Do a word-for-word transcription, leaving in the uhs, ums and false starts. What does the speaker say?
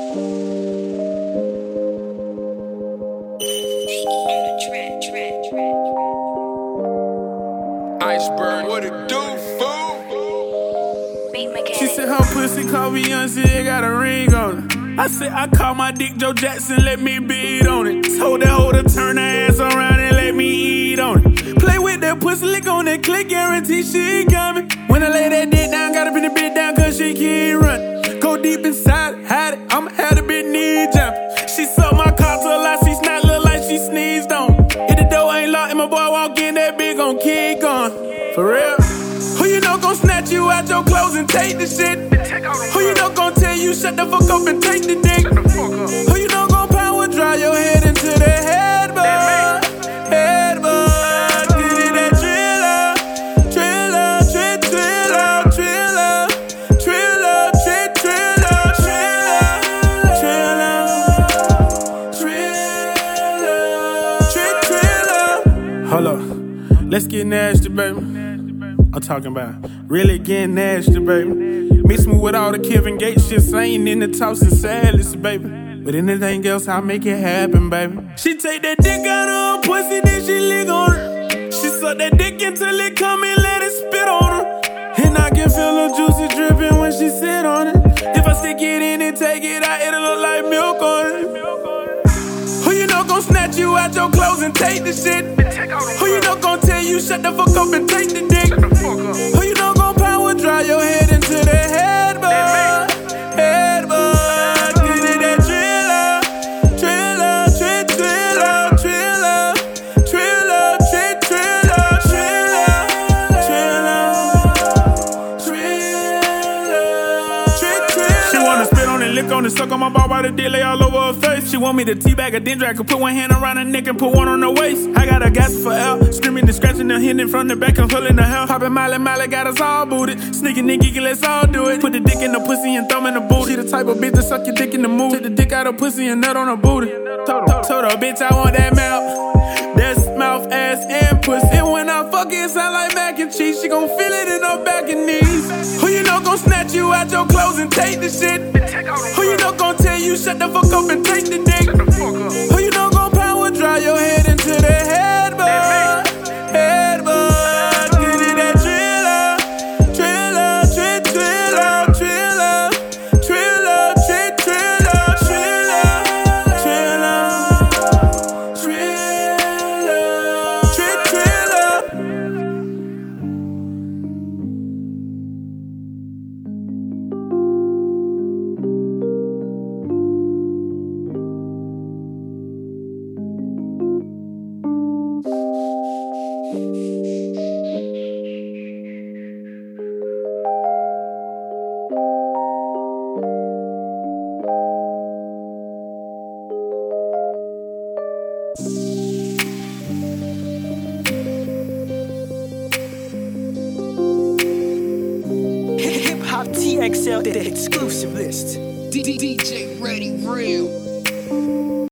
Iceberg, what it do, fool? She said her pussy called Beyonce, it got a ring on it. I said I call my dick Joe Jackson, let me beat on it. Told that hoe to turn her ass around and let me eat on it. Play with that pussy, lick on that click, guarantee she coming. When I lay that dick down, gotta bring the bitch down cause she keep running. Go deep inside, hide it, I'ma have the bitch knee jumping. She sucked my cock till I see snot, look like she sneezed on it. If the door ain't locked and my boy walk in, that bitch gon' keep going. For real? Who you know gon' snatch you out your clothes and take the shit? Who you know gon' tell you shut the fuck up and take the dick? Who you know gon' power drive your head into the headboard? Headboard, give it that driller, driller, drill, driller, driller, driller, drill, driller, driller, driller, driller, driller. Hold up, let's get nasty, baby. I'm talking about really getting nasty, baby. Mix me with all the Kevin Gates shit, saying in the tossing salads, baby. But anything else, I'll make it happen, baby. She take that dick out of her pussy, then she lick on her. She suck that dick until it come and let it spit on her. And I can feel her juicy dripping when she sit on it. If I stick it in and take it out, it'll look like milk on it. Who you know gon' snatch you out your clothes and take the shit? Who you know gon' tell you shut the fuck up and take the dick? Who you know gon' power drive your head into the headboard? Headboard, give it that driller, driller, drill, driller, driller, driller, drill, driller, driller, driller, driller. She wanna spit on it, lick on it, suck on my ball by the dick, lay all over her face. She want me to teabag her, then drag her, put one hand around her neck and put one on her waist. I got her gas for out, screaming and scratching her, hitting from the back and pulling her hair. Popping Miley, Miley got us all booted. Sneaking and geeking, let's all do it. Put the dick in the pussy and thumb in the booty. She the type of bitch to suck your dick in the mood. Take the dick out of pussy and nut on her booty. Told her, told her, bitch, I want that mouth. That's mouth, ass, and pussy. And when I fuck it, sound like mac and cheese. She gon' feel it in her back and knees. Who you know gon' snatch you out your clothes and take the shit? Who you know gon' tell you shut the fuck up and take the dick? Who you know gon' power drive your head into the headboard? Headboard, give it that driller, driller, drill, driller, driller, driller, drill, driller, driller, driller, Hip Hop T X L, the exclusive list. D J Ready Real.